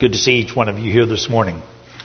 Good to see each one of you here this morning.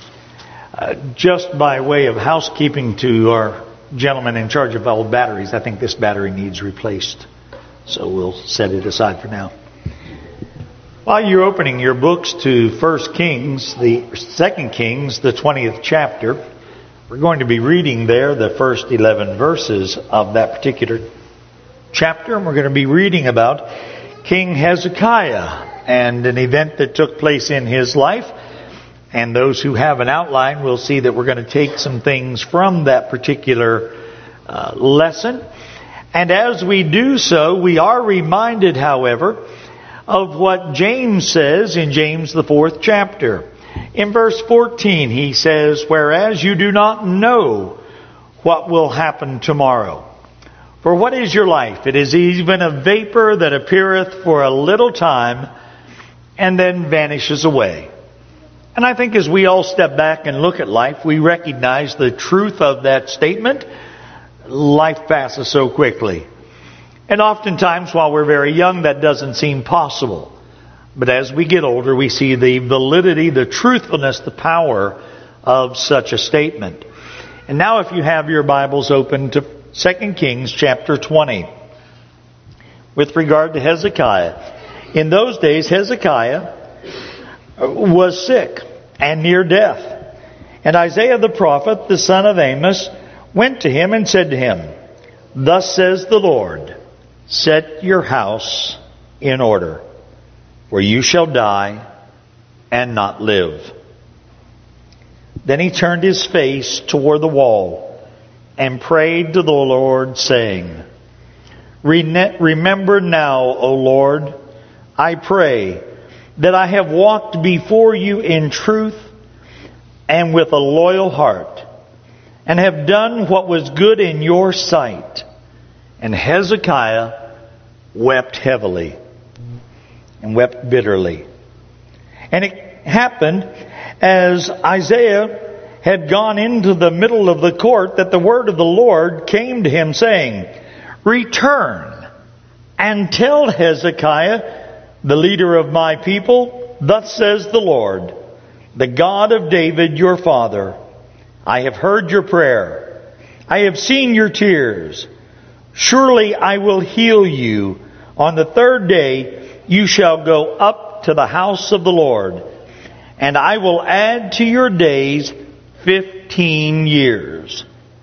Just by way of housekeeping to our gentleman in charge of old batteries, I think this battery needs replaced. So we'll set it aside for now. While you're opening your books to 1 Kings, the 2 Kings, the 20th chapter, we're going to be reading there the first 11 verses of that particular chapter. And we're going to be reading about King Hezekiah and an event that took place in his life. And those who have an outline will see that we're going to take some things from that particular lesson. And as we do so, we are reminded, however, of what James says in James the 4th chapter. In verse 14 he says, "Whereas you do not know what will happen tomorrow. For what is your life? It is even a vapor that appeareth for a little time and then vanishes away." And I think as we all step back and look at life, we recognize the truth of that statement. Life passes so quickly. And oftentimes while we're very young, that doesn't seem possible. But as we get older, we see the validity, the truthfulness, the power of such a statement. And now if you have your Bibles open to 2 Kings chapter 20. With regard to Hezekiah. In those days, Hezekiah was sick and near death. And Isaiah the prophet, the son of Amos, went to him and said to him, "Thus says the Lord, set your house in order, for you shall die and not live." Then he turned his face toward the wall and prayed to the Lord, saying, "Remember now, O Lord, I pray, that I have walked before you in truth and with a loyal heart, and have done what was good in your sight." And Hezekiah wept heavily and wept bitterly. And it happened as Isaiah had gone into the middle of the court that the word of the Lord came to him, saying, "Return and tell Hezekiah, the leader of my people, thus says the Lord, the God of David your father, I have heard your prayer. I have seen your tears. Surely I will heal you. On the third day you shall go up to the house of the Lord, and I will add to your days 15 years.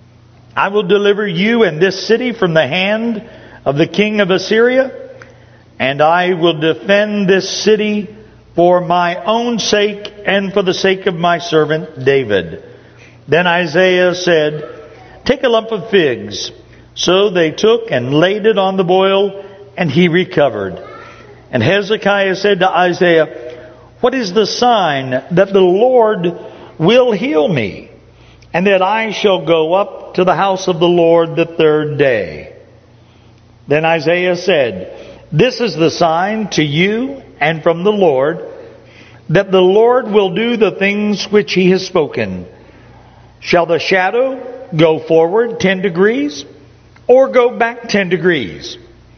I will deliver you and this city from the hand of the king of Assyria, and I will defend this city for my own sake and for the sake of my servant David." Then Isaiah said, "Take a lump of figs." So they took and laid it on the boil, and he recovered. And Hezekiah said to Isaiah, "What is the sign that the Lord will heal me, and that I shall go up to the house of the Lord the third day?" Then Isaiah said, "This is the sign to you and from the Lord, that the Lord will do the things which he has spoken. Shall the shadow go forward 10 degrees, or go back 10 degrees?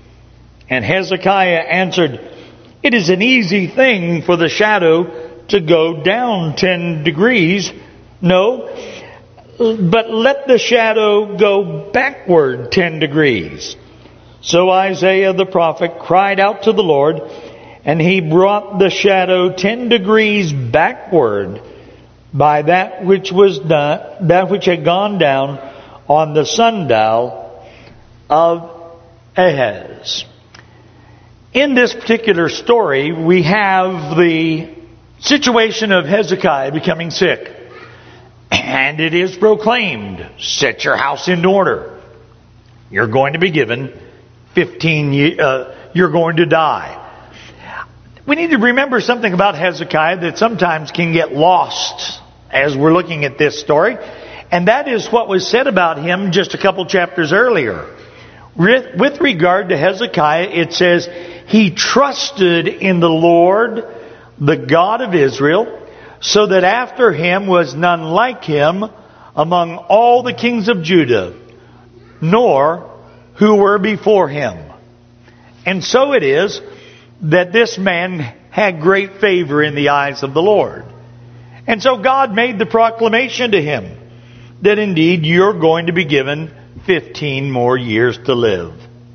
And Hezekiah answered, "It is an easy thing for the shadow to go down 10 degrees. No, but let the shadow go backward 10 degrees. So Isaiah the prophet cried out to the Lord, and he brought the shadow 10 degrees backward by that which was done, that which had gone down on the sundial of Ahaz. In this particular story, we have the situation of Hezekiah becoming sick. And it is proclaimed, set your house in order. You're going to be given 15 years, you're going to die. We need to remember something about Hezekiah that sometimes can get lost as we're looking at this story. And that is what was said about him just a couple chapters earlier. With regard to Hezekiah, it says, he trusted in the Lord, the God of Israel, so that after him was none like him among all the kings of Judah, nor who were before him. And so it is that this man, had great favor in the eyes of the Lord. And so God made the proclamation to him that indeed you're going to be given 15 more years to live.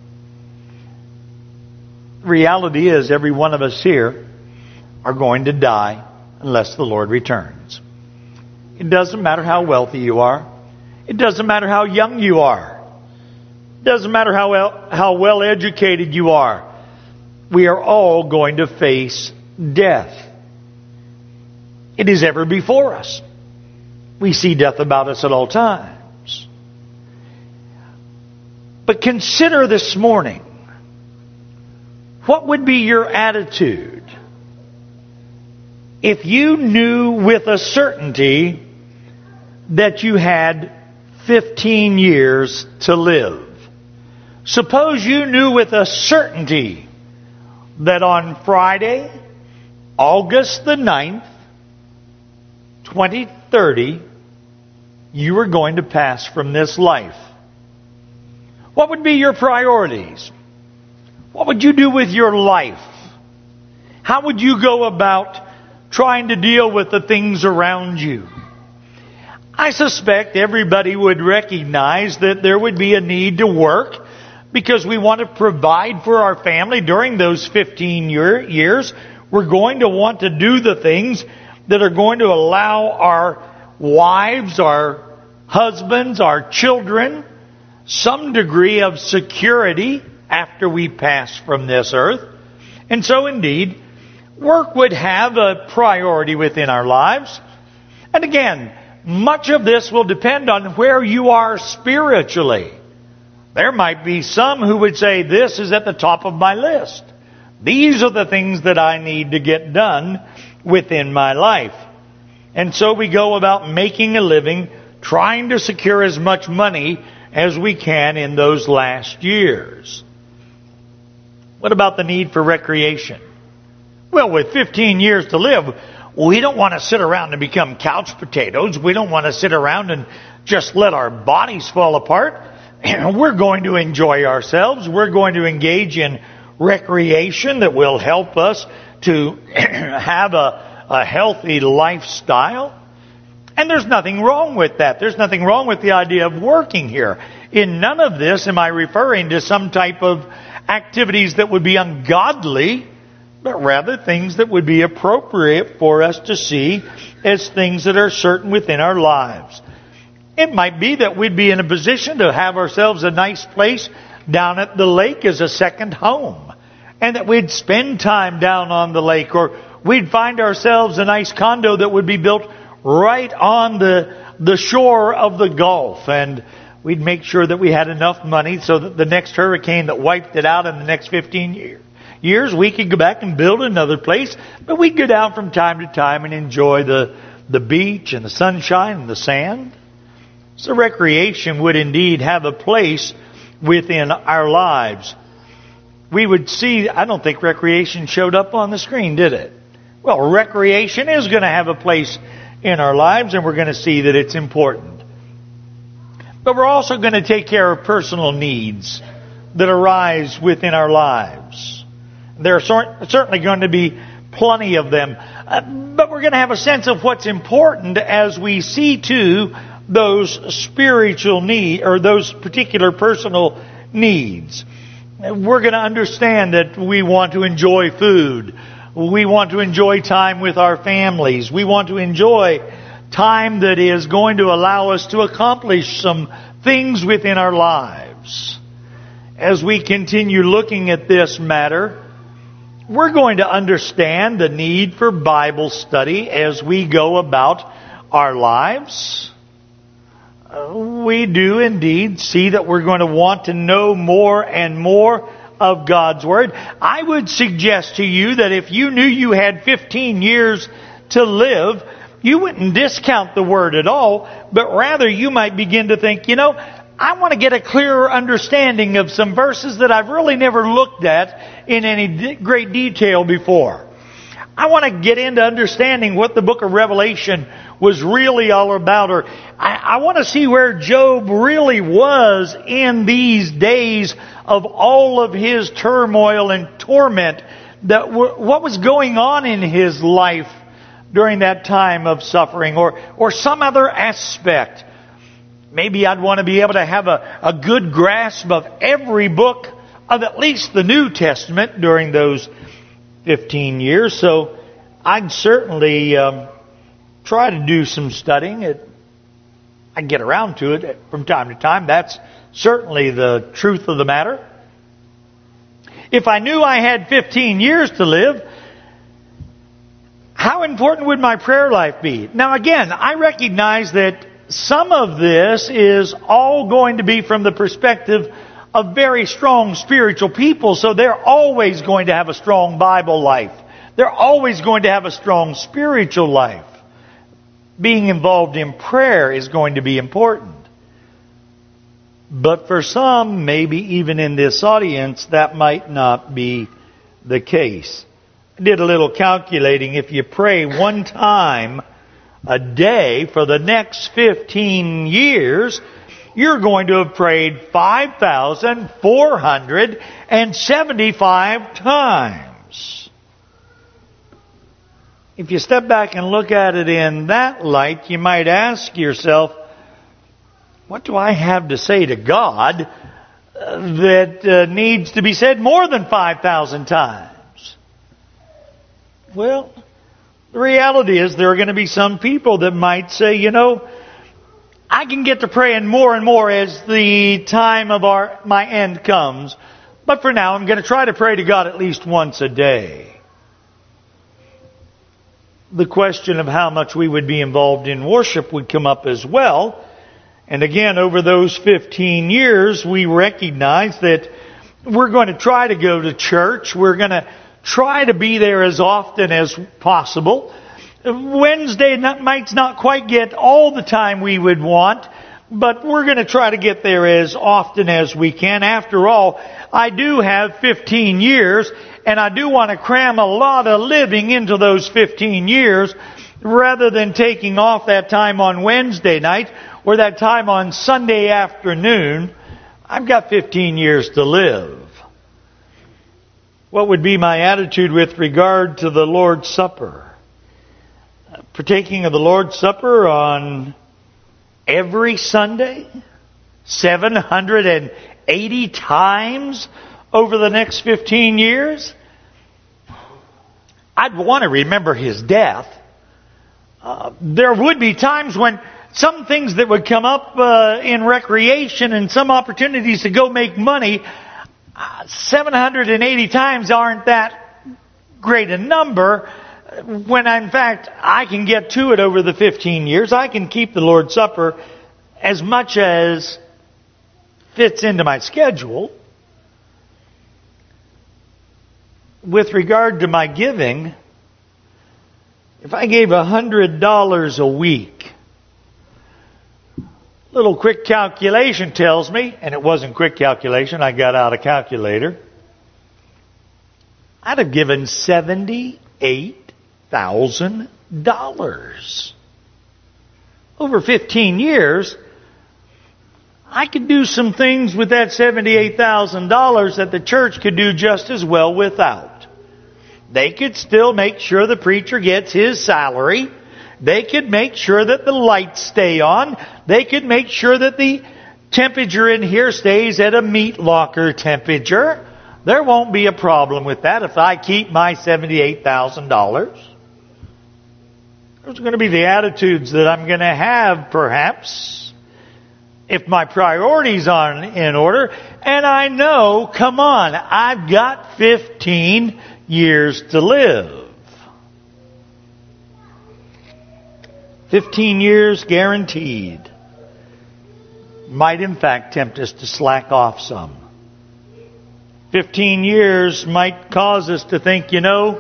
The reality is every one of us here are going to die unless the Lord returns. It doesn't matter how wealthy you are. It doesn't matter how young you are. It doesn't matter how well educated you are. We are all going to face death. It is ever before us. We see death about us at all times. But consider this morning, what would be your attitude if you knew with a certainty that you had 15 years to live? Suppose you knew with a certainty that on Friday, August the 9th, 2030, you were going to pass from this life. What would be your priorities? What would you do with your life? How would you go about trying to deal with the things around you? I suspect everybody would recognize that there would be a need to work because we want to provide for our family during those 15 years. We're going to want to do the things that are going to allow our wives, our husbands, our children some degree of security after we pass from this earth. And so indeed, work would have a priority within our lives. And again, much of this will depend on where you are spiritually. There might be some who would say, this is at the top of my list. These are the things that I need to get done within my life. And so we go about making a living, trying to secure as much money as we can in those last years. What about the need for recreation? Well, with 15 years to live, we don't want to sit around and become couch potatoes. We don't want to sit around and just let our bodies fall apart. We're going to enjoy ourselves. We're going to engage in recreation that will help us to have a healthy lifestyle. And there's nothing wrong with that. There's nothing wrong with the idea of working here. In none of this am I referring to some type of activities that would be ungodly, but rather things that would be appropriate for us to see as things that are certain within our lives. It might be that we'd be in a position to have ourselves a nice place down at the lake as a second home, and that we'd spend time down on the lake, or we'd find ourselves a nice condo that would be built right on the shore of the Gulf, and we'd make sure that we had enough money so that the next hurricane that wiped it out in the next 15 years, we could go back and build another place. But we'd go down from time to time and enjoy the beach and the sunshine and the sand. So recreation would indeed have a place within our lives. We would see, I don't think recreation showed up on the screen, did it? Well, recreation is going to have a place in our lives, and we're going to see that it's important. But we're also going to take care of personal needs that arise within our lives. There are certainly going to be plenty of them. But we're going to have a sense of what's important as we see to those spiritual needs, or those particular personal needs. We're going to understand that we want to enjoy food. We want to enjoy time with our families. We want to enjoy time that is going to allow us to accomplish some things within our lives. As we continue looking at this matter, we're going to understand the need for Bible study as we go about our lives. We do indeed see that we're going to want to know more and more of God's Word. I would suggest to you that if you knew you had 15 years to live, you wouldn't discount the Word at all, but rather you might begin to think, I want to get a clearer understanding of some verses that I've really never looked at in any great detail before. I want to get into understanding what the book of Revelation was really all about, or I want to see where Job really was in these days of all of his turmoil and torment what was going on in his life during that time of suffering, or some other aspect. Maybe I'd want to be able to have a good grasp of every book of at least the New Testament during those 15 years. So I'd certainly try to do some studying. I get around to it from time to time. That's certainly the truth of the matter. If I knew I had 15 years to live, how important would my prayer life be? Now again, I recognize that some of this is all going to be from the perspective of very strong spiritual people, so they're always going to have a strong Bible life. They're always going to have a strong spiritual life. Being involved in prayer is going to be important. But for some, maybe even in this audience, that might not be the case. I did a little calculating. If you pray one time a day for the next 15 years, you're going to have prayed 5,475 times. If you step back and look at it in that light, you might ask yourself, what do I have to say to God that needs to be said more than 5,000 times? Well, the reality is there are going to be some people that might say, I can get to praying more and more as the time of my end comes. But for now, I'm going to try to pray to God at least once a day. The question of how much we would be involved in worship would come up as well. And again, over those 15 years, we recognize that we're going to try to go to church. We're going to try to be there as often as possible. Wednesday might not quite get all the time we would want, but we're going to try to get there as often as we can. After all, I do have 15 years, and I do want to cram a lot of living into those 15 years rather than taking off that time on Wednesday night or that time on Sunday afternoon. I've got 15 years to live. What would be my attitude with regard to the Lord's Supper? Partaking of the Lord's Supper on every Sunday? 780 times over the next 15 years? I'd want to remember His death. There would be times when some things that would come up in recreation and some opportunities to go make money, 780 times aren't that great a number, when in fact I can get to it over the 15 years. I can keep the Lord's Supper as much as fits into my schedule. With regard to my giving, if I gave $100 a week, little quick calculation tells me, and it wasn't quick calculation, I got out a calculator, I'd have given $78,000. Over 15 years, I could do some things with that $78,000 that the church could do just as well without. They could still make sure the preacher gets his salary. They could make sure that the lights stay on. They could make sure that the temperature in here stays at a meat locker temperature. There won't be a problem with that if I keep my $78,000. Those are going to be the attitudes that I'm going to have, perhaps, if my priorities aren't in order. And I know, come on, I've got 15 years to live. 15 years guaranteed might in fact tempt us to slack off some. 15 years might cause us to think,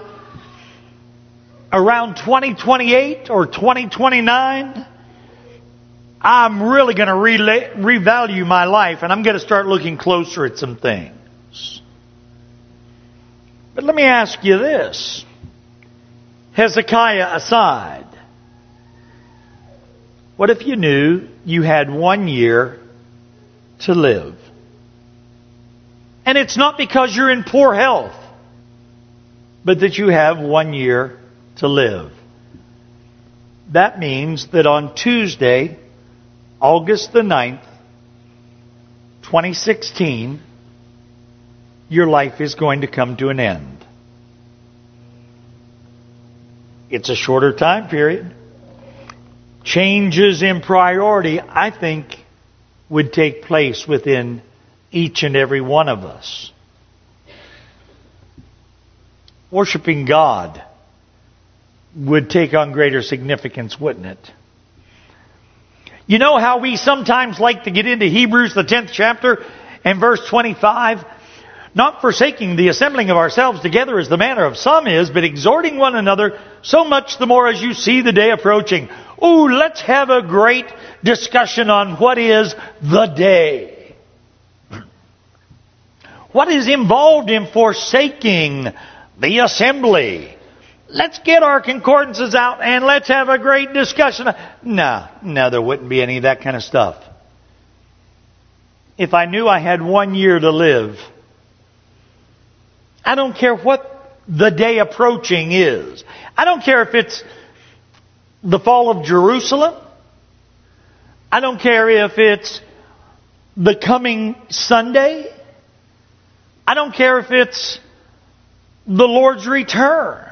around 2028 or 2029, I'm really going to revalue my life and I'm going to start looking closer at some things. But let me ask you this. Hezekiah aside, what if you knew you had 1 year to live? And it's not because you're in poor health. but that you have 1 year to live. That means that on Tuesday, August the 9th, 2016, your life is going to come to an end. It's a shorter time period. Changes in priority, I think, would take place within each and every one of us. Worshiping God would take on greater significance, wouldn't it? You know how we sometimes like to get into Hebrews, the 10th chapter, and verse 25? Not forsaking the assembling of ourselves together as the manner of some is, but exhorting one another, so much the more as you see the day approaching. Ooh, let's have a great discussion on what is the day. What is involved in forsaking the assembly? Let's get our concordances out and let's have a great discussion. No, there wouldn't be any of that kind of stuff. If I knew I had 1 year to live, I don't care what the day approaching is. I don't care if it's the fall of Jerusalem. I don't care if it's the coming Sunday. I don't care if it's the Lord's return.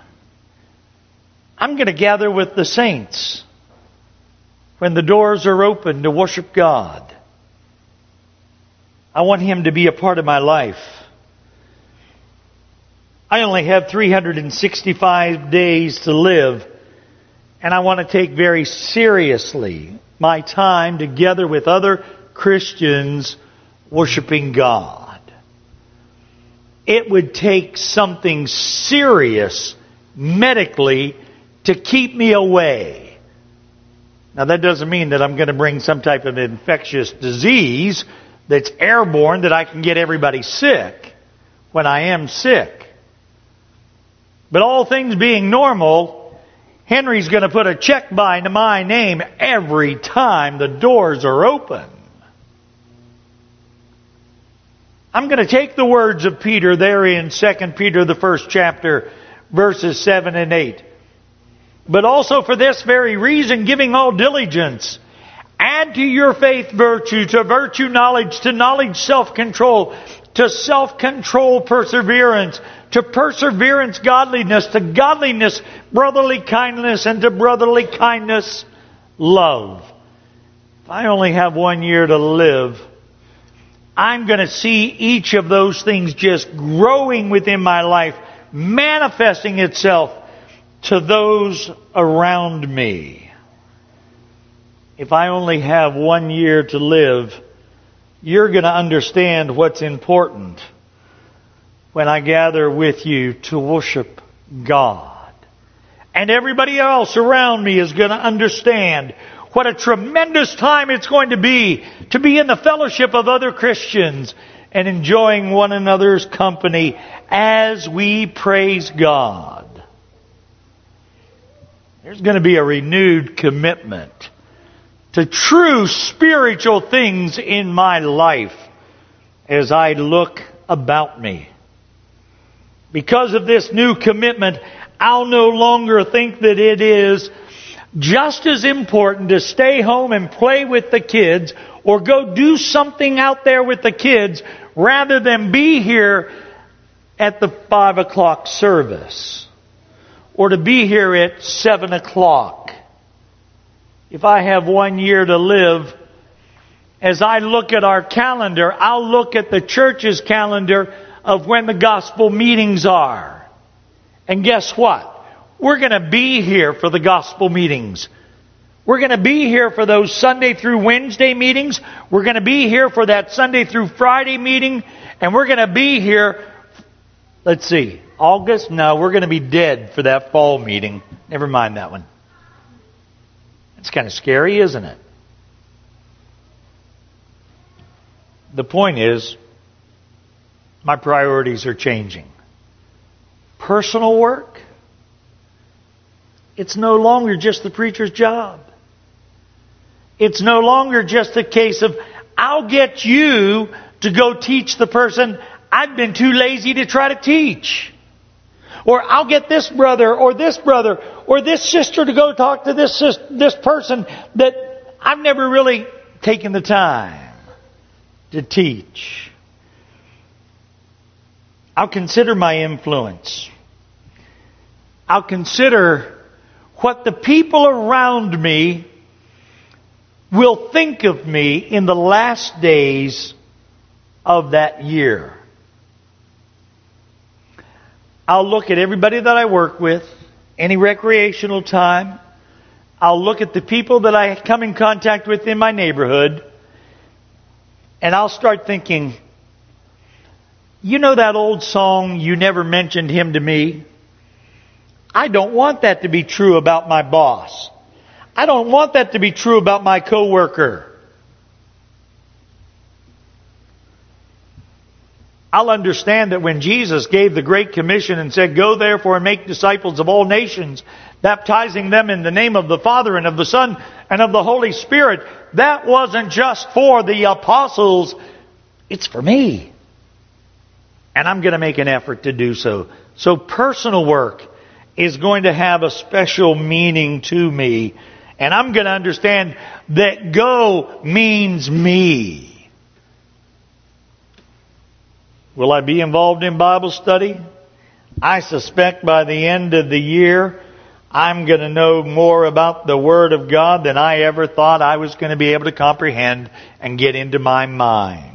I'm going to gather with the saints when the doors are open to worship God. I want Him to be a part of my life. I only have 365 days to live, and I want to take very seriously my time together with other Christians worshiping God. It would take something serious medically to keep me away. Now that doesn't mean that I'm going to bring some type of infectious disease that's airborne that I can get everybody sick when I am sick. But all things being normal, Henry's going to put a check by to my name every time the doors are open. I'm going to take the words of Peter there in 2 Peter, the 1st chapter, verses 7 and 8. But also for this very reason, giving all diligence, add to your faith virtue, to virtue knowledge, to knowledge self-control, to self-control perseverance, to perseverance godliness, to godliness brotherly kindness, and to brotherly kindness love. If I only have 1 year to live, I'm going to see each of those things just growing within my life, manifesting itself to those around me. If I only have 1 year to live, you're going to understand what's important when I gather with you to worship God. And everybody else around me is going to understand what a tremendous time it's going to be in the fellowship of other Christians and enjoying one another's company as we praise God. There's going to be a renewed commitment to true spiritual things in my life as I look about me. Because of this new commitment, I'll no longer think that it is just as important to stay home and play with the kids or go do something out there with the kids rather than be here at the 5 o'clock service or to be here at 7 o'clock. If I have 1 year to live, as I look at our calendar, I'll look at the church's calendar of when the gospel meetings are. And guess what? We're going to be here for the gospel meetings. We're going to be here for those Sunday through Wednesday meetings. We're going to be here for that Sunday through Friday meeting. And we're going to be here, let's see, August? No, we're going to be dead for that fall meeting. Never mind that one. It's kind of scary, isn't it? The point is, my priorities are changing. Personal work, it's no longer just the preacher's job. It's no longer just a case of, I'll get you to go teach the person I've been too lazy to try to teach. Or I'll get this brother or this sister to go talk to this person that I've never really taken the time to teach. I'll consider my influence. I'll consider what the people around me will think of me in the last days of that year. I'll look at everybody that I work with, any recreational time. I'll look at the people that I come in contact with in my neighborhood, and I'll start thinking, you know that old song, "You Never Mentioned Him to Me"? I don't want that to be true about my boss. I don't want that to be true about my coworker. I'll understand that when Jesus gave the Great Commission and said, "Go therefore and make disciples of all nations, baptizing them in the name of the Father and of the Son and of the Holy Spirit," that wasn't just for the apostles. It's for me. And I'm going to make an effort to do so. So personal work is going to have a special meaning to me. And I'm going to understand that go means me. Will I be involved in Bible study? I suspect by the end of the year, I'm going to know more about the Word of God than I ever thought I was going to be able to comprehend and get into my mind.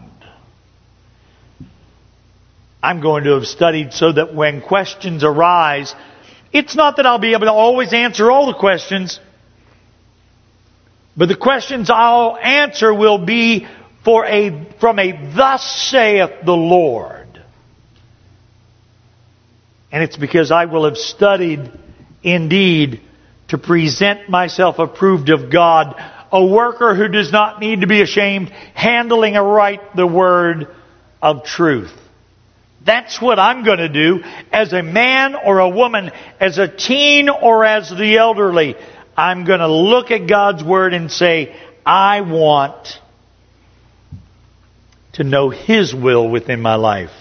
I'm going to have studied so that when questions arise, it's not that I'll be able to always answer all the questions, but the questions I'll answer will be from a "Thus saith the Lord." And it's because I will have studied indeed to present myself approved of God, a worker who does not need to be ashamed, handling aright the word of truth. That's what I'm going to do as a man or a woman, as a teen or as the elderly. I'm going to look at God's Word and say, I want to know His will within my life.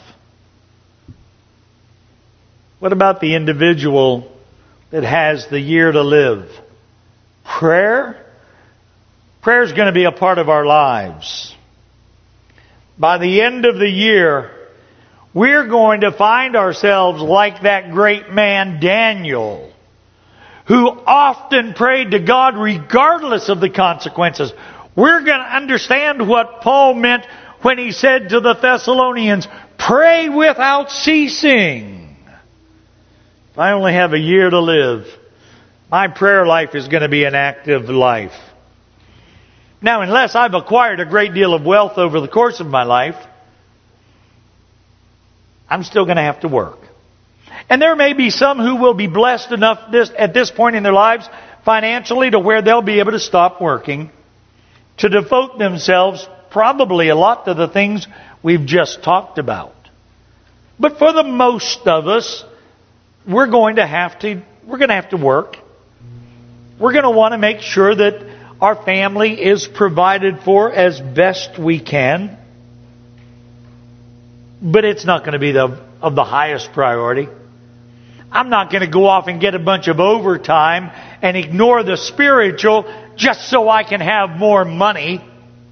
What about the individual that has the year to live? Prayer? Prayer is going to be a part of our lives. By the end of the year, we're going to find ourselves like that great man Daniel, who often prayed to God regardless of the consequences. We're going to understand what Paul meant when he said to the Thessalonians, "Pray without ceasing." If I only have a year to live, my prayer life is going to be an active life. Now, unless I've acquired a great deal of wealth over the course of my life, I'm still going to have to work. And there may be some who will be blessed enough at this point in their lives financially to where they'll be able to stop working, to devote themselves probably a lot to the things we've just talked about. But for the most of us, we're going to have to work. We're going to want to make sure that our family is provided for as best we can. But it's not going to be of the highest priority. I'm not going to go off and get a bunch of overtime and ignore the spiritual just so I can have more money.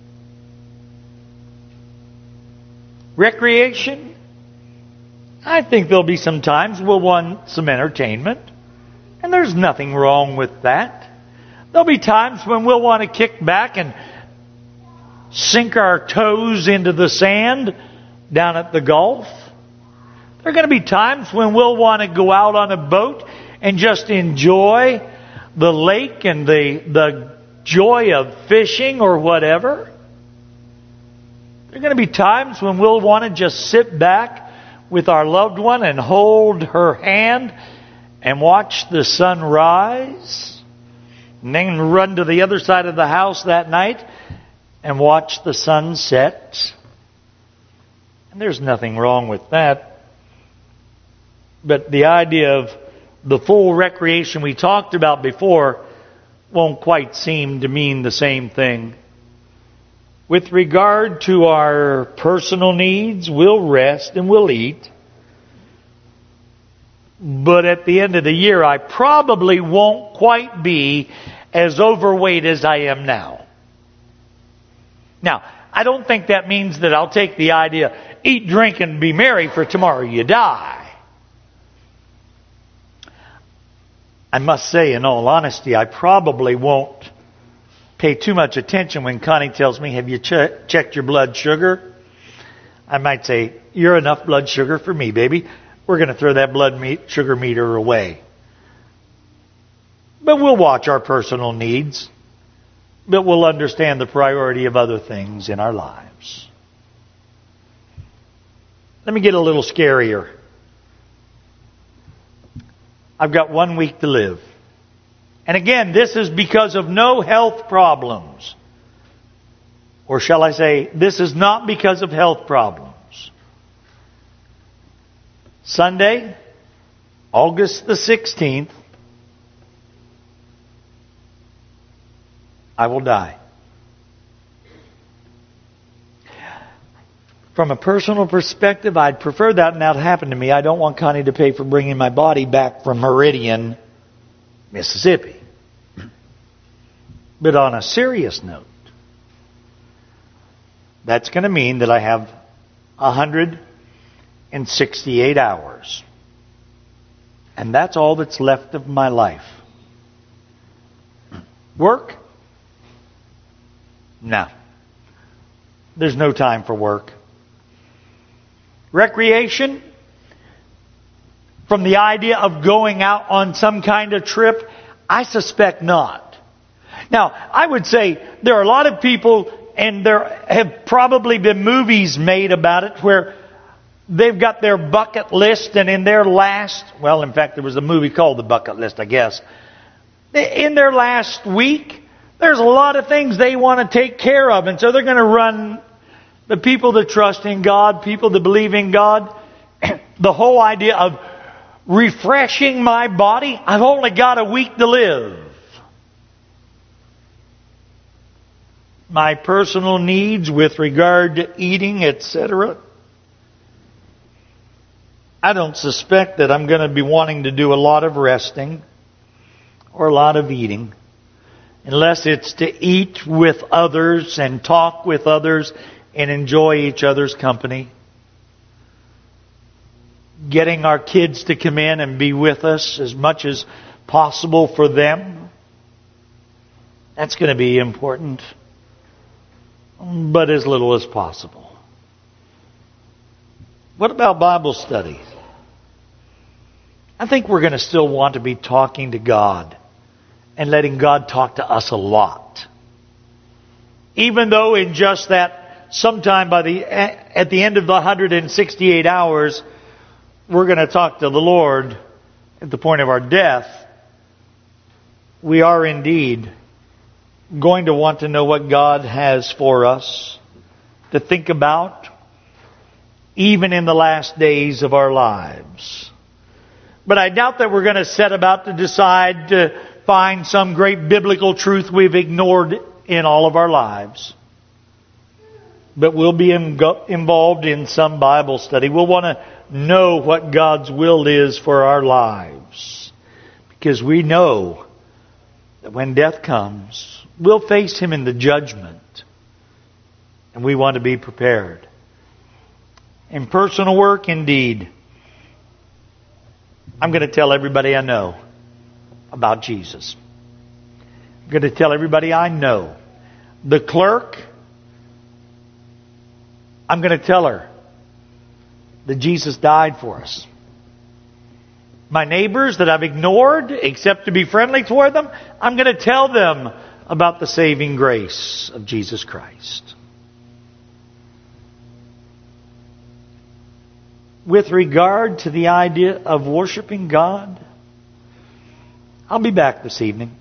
Recreation? I think there'll be some times we'll want some entertainment. And there's nothing wrong with that. There'll be times when we'll want to kick back and sink our toes into the sand down at the Gulf. There are going to be times when we'll want to go out on a boat and just enjoy the lake and the joy of fishing or whatever. There are going to be times when we'll want to just sit back with our loved one and hold her hand and watch the sun rise, and then run to the other side of the house that night and watch the sun set. And there's nothing wrong with that. But the idea of the full recreation we talked about before won't quite seem to mean the same thing. With regard to our personal needs, we'll rest and we'll eat. But at the end of the year, I probably won't quite be as overweight as I am now. Now, I don't think that means that I'll take the idea, eat, drink, and be merry, for tomorrow you die. I must say, in all honesty, I probably won't pay too much attention when Connie tells me, have you checked your blood sugar? I might say, you're enough blood sugar for me, baby. We're going to throw that sugar meter away. But we'll watch our personal needs. But we'll understand the priority of other things in our lives. Let me get a little scarier. I've got 1 week to live. And again, this is because of no health problems. Or shall I say, this is not because of health problems. Sunday, August the 16th, I will die. From a personal perspective, I'd prefer that not happen to me. I don't want Connie to pay for bringing my body back from Meridian, Mississippi. But on a serious note, that's going to mean that I have 168 hours. And that's all that's left of my life. Work? No. There's no time for work. Recreation? From the idea of going out on some kind of trip? I suspect not. Now, I would say there are a lot of people, and there have probably been movies made about it, where they've got their bucket list, and in their last, well, in fact, there was a movie called The Bucket List, I guess. In their last week, there's a lot of things they want to take care of, and so they're going to run the people that trust in God, people that believe in God. The whole idea of refreshing my body, I've only got a week to live. My personal needs with regard to eating, etc. I don't suspect that I'm going to be wanting to do a lot of resting or a lot of eating, unless it's to eat with others and talk with others and enjoy each other's company. Getting our kids to come in and be with us as much as possible for them. That's going to be important. But as little as possible. What about Bible study? I think we're going to still want to be talking to God and letting God talk to us a lot. Even though in just that, sometime at the end of the 168 hours, we're going to talk to the Lord at the point of our death, we are indeed going to want to know what God has for us to think about, even in the last days of our lives. But I doubt that we're going to set about to decide to find some great biblical truth we've ignored in all of our lives. But we'll be involved in some Bible study. We'll want to know what God's will is for our lives. Because we know that when death comes, we'll face Him in the judgment. And we want to be prepared. In personal work, indeed, I'm going to tell everybody I know about Jesus. I'm going to tell everybody I know. The clerk, I'm going to tell her that Jesus died for us. My neighbors that I've ignored, except to be friendly toward them, I'm going to tell them about the saving grace of Jesus Christ. With regard to the idea of worshiping God, I'll be back this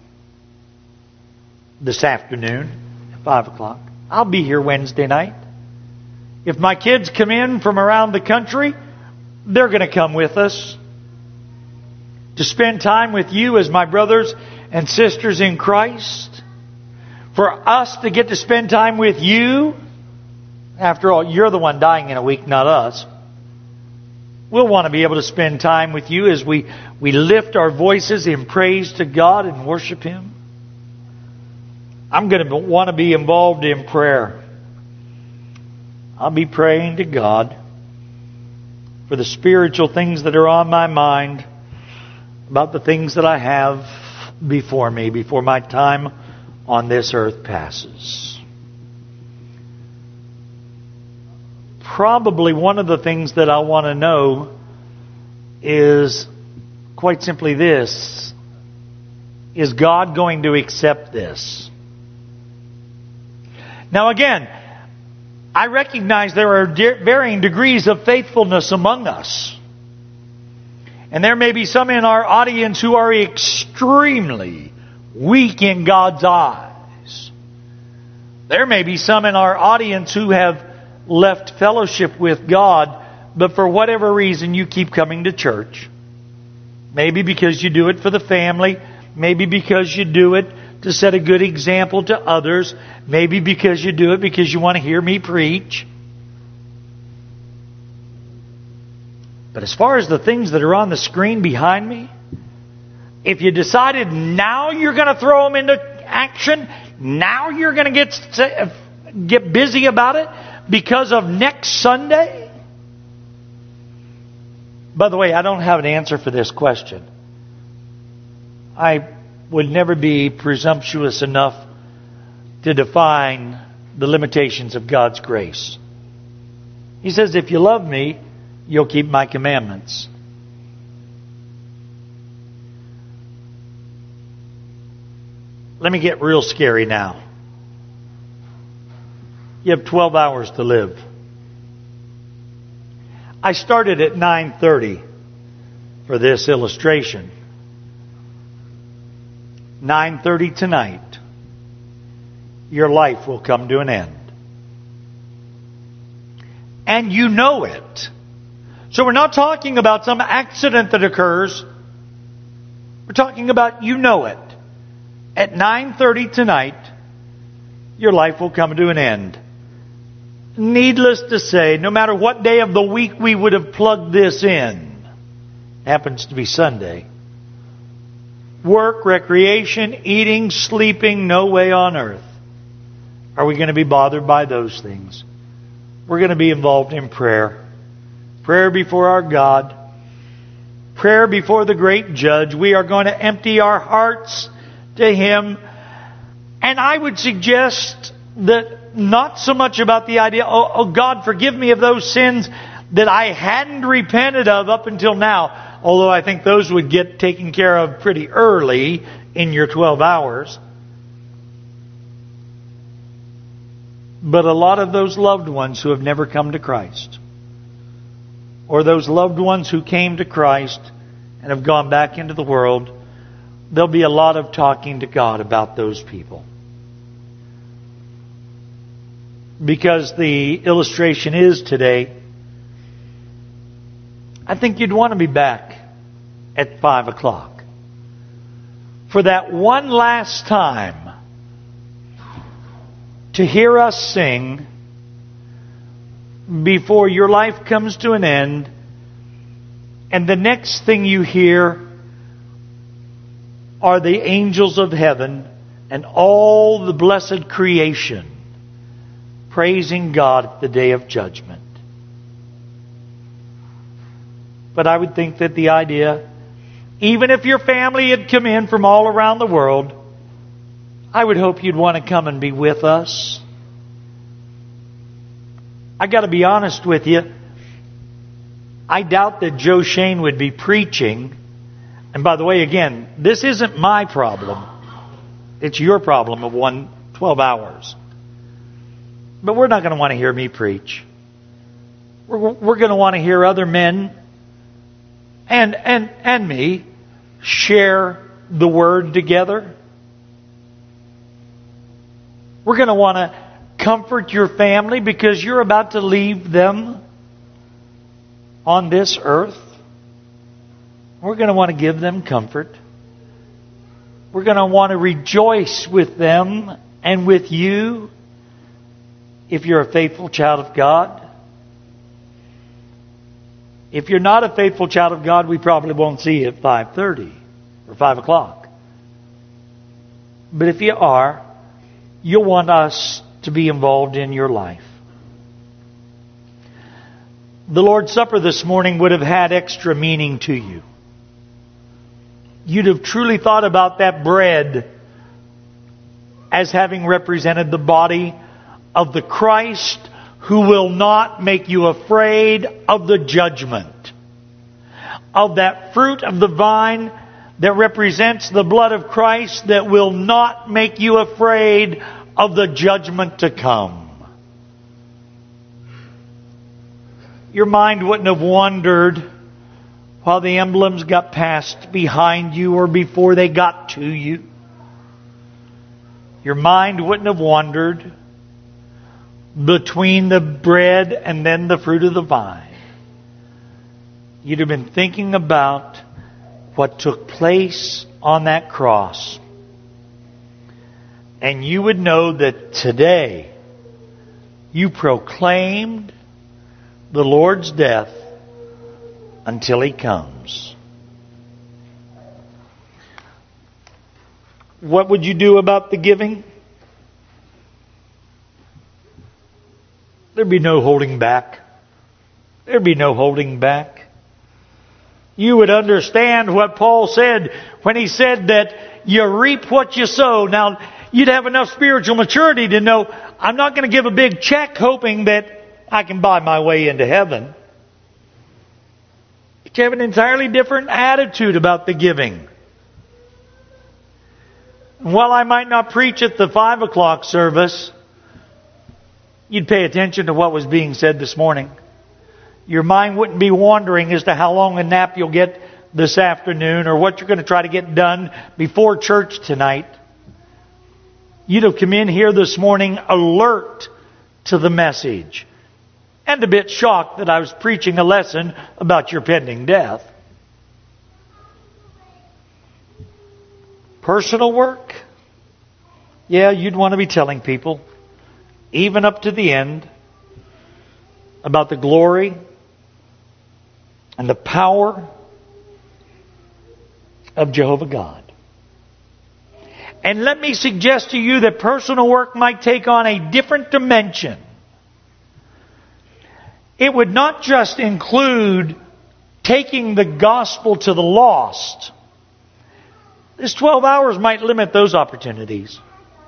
afternoon, at 5 o'clock. I'll be here Wednesday night. If my kids come in from around the country, they're going to come with us to spend time with you as my brothers and sisters in Christ. For us to get to spend time with you. After all, you're the one dying in a week, not us. We'll want to be able to spend time with you as we lift our voices in praise to God and worship Him. I'm going to want to be involved in prayer. I'll be praying to God for the spiritual things that are on my mind, about the things that I have before me, before my time on this earth passes. Probably one of the things that I want to know is quite simply this: is God going to accept this? Now again, I recognize there are varying degrees of faithfulness among us. And there may be some in our audience who are extremely weak in God's eyes. There may be some in our audience who have left fellowship with God, but for whatever reason you keep coming to church. Maybe because you do it for the family. Maybe because you do it to set a good example to others. Maybe because you do it because you want to hear me preach. But as far as the things that are on the screen behind me, if you decided now you're going to throw them into action, now you're going to get busy about it because of next Sunday. By the way, I don't have an answer for this question. I would never be presumptuous enough to define the limitations of God's grace. He says, if you love me, you'll keep my commandments. Let me get real scary now. You have 12 hours to live. I started at 9:30 for this illustration. 9:30 tonight, your life will come to an end. And you know it. So we're not talking about some accident that occurs. We're talking about you know it. At 9:30 tonight, your life will come to an end. Needless to say, no matter what day of the week we would have plugged this in, happens to be Sunday, work, recreation, eating, sleeping, no way on earth are we going to be bothered by those things. We're going to be involved in prayer. Prayer before our God. Prayer before the great judge. We are going to empty our hearts to Him. And I would suggest that not so much about the idea, oh God, forgive me of those sins that I hadn't repented of up until now. Although I think those would get taken care of pretty early in your 12 hours. But a lot of those loved ones who have never come to Christ, or those loved ones who came to Christ and have gone back into the world, there'll be a lot of talking to God about those people. Because the illustration is today, I think you'd want to be back at 5 o'clock for that one last time to hear us sing before your life comes to an end, and the next thing you hear are the angels of heaven and all the blessed creation praising God at the day of judgment. But I would think that the idea, even if your family had come in from all around the world, I would hope you'd want to come and be with us. I got to be honest with you. I doubt that Joe Shane would be preaching. And by the way, again, this isn't my problem. It's your problem of 12 hours. But we're not going to want to hear me preach. We're going to want to hear other men and me share the Word together. We're going to want to comfort your family because you're about to leave them on this earth. We're going to want to give them comfort. We're going to want to rejoice with them and with you if you're a faithful child of God. If you're not a faithful child of God, we probably won't see you at 5:30 or 5 o'clock. But if you are, you'll want us to be involved in your life. The Lord's Supper this morning would have had extra meaning to you. You'd have truly thought about that bread as having represented the body of the Christ who will not make you afraid of the judgment. Of that fruit of the vine that represents the blood of Christ that will not make you afraid of the judgment to come. Your mind wouldn't have wandered while the emblems got passed behind you or before they got to you. Your mind wouldn't have wandered between the bread and then the fruit of the vine. You'd have been thinking about what took place on that cross. And you would know that today you proclaimed the Lord's death until He comes. What would you do about the giving? There'd be no holding back. There'd be no holding back. You would understand what Paul said when he said that you reap what you sow. Now, you'd have enough spiritual maturity to know, I'm not going to give a big check hoping that I can buy my way into heaven. But you have an entirely different attitude about the giving. While I might not preach at the 5 o'clock service, you'd pay attention to what was being said this morning. Your mind wouldn't be wandering as to how long a nap you'll get this afternoon or what you're going to try to get done before church tonight. You'd have come in here this morning alert to the message and a bit shocked that I was preaching a lesson about your pending death. Personal work? Yeah, you'd want to be telling people, even up to the end, about the glory and the power of Jehovah God. And let me suggest to you that personal work might take on a different dimension. It would not just include taking the gospel to the lost. This 12 hours might limit those opportunities.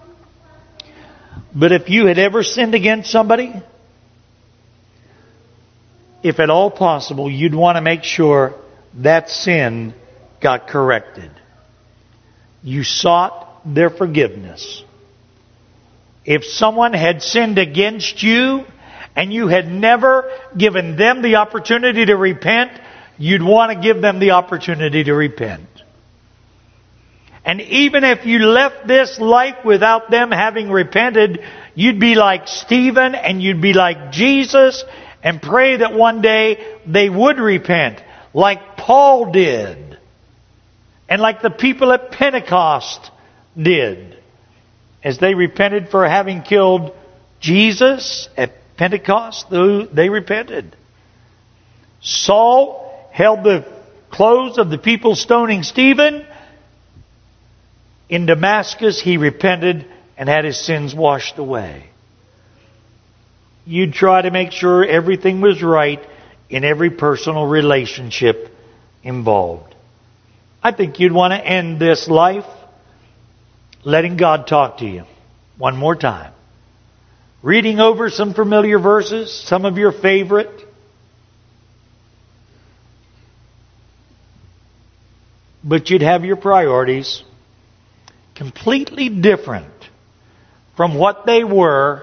But if you had ever sinned against somebody, if at all possible, you'd want to make sure that sin got corrected. You sought their forgiveness. If someone had sinned against you and you had never given them the opportunity to repent, you'd want to give them the opportunity to repent. And even if you left this life without them having repented, you'd be like Stephen and you'd be like Jesus and pray that one day they would repent, like Paul did, and like the people at Pentecost did, as they repented for having killed Jesus at Pentecost. They repented. Saul held the clothes of the people stoning Stephen. In Damascus, he repented and had his sins washed away. You'd try to make sure everything was right in every personal relationship involved. I think you'd want to end this life letting God talk to you one more time. Reading over some familiar verses, some of your favorite. But you'd have your priorities completely different from what they were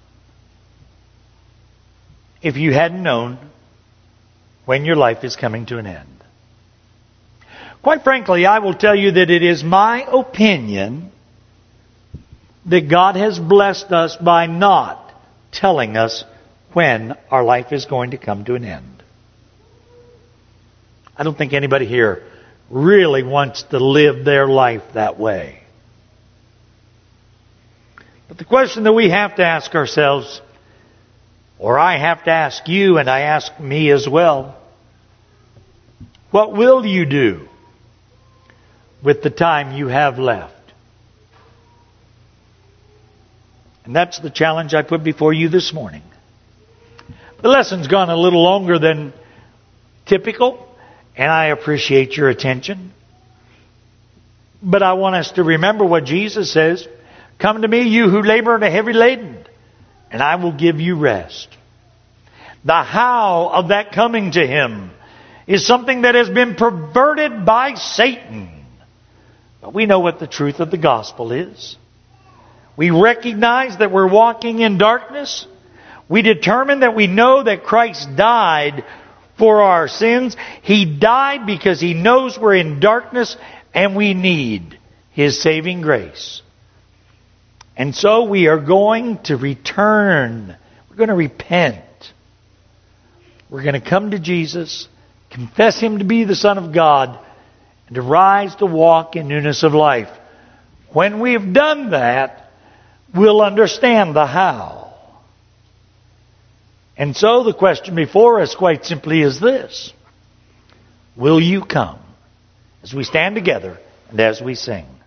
if you hadn't known when your life is coming to an end. Quite frankly, I will tell you that it is my opinion that God has blessed us by not telling us when our life is going to come to an end. I don't think anybody here really wants to live their life that way. But the question that we have to ask ourselves, or I have to ask you and I ask me as well, What will you do with the time you have left? And that's the challenge I put before you this morning. The lesson's gone a little longer than typical, and I appreciate your attention. But I want us to remember what Jesus says. Come to me, you who labor and are heavy laden, and I will give you rest. The how of that coming to Him is something that has been perverted by Satan. But we know what the truth of the gospel is. We recognize that we're walking in darkness. We determine that we know that Christ died for our sins. He died because He knows we're in darkness and we need His saving grace. And so we are going to return. We're going to repent. We're going to come to Jesus, confess Him to be the Son of God, and to rise to walk in newness of life. When we've done that, we'll understand the how. And so the question before us quite simply is this: will you come? As we stand together and as we sing.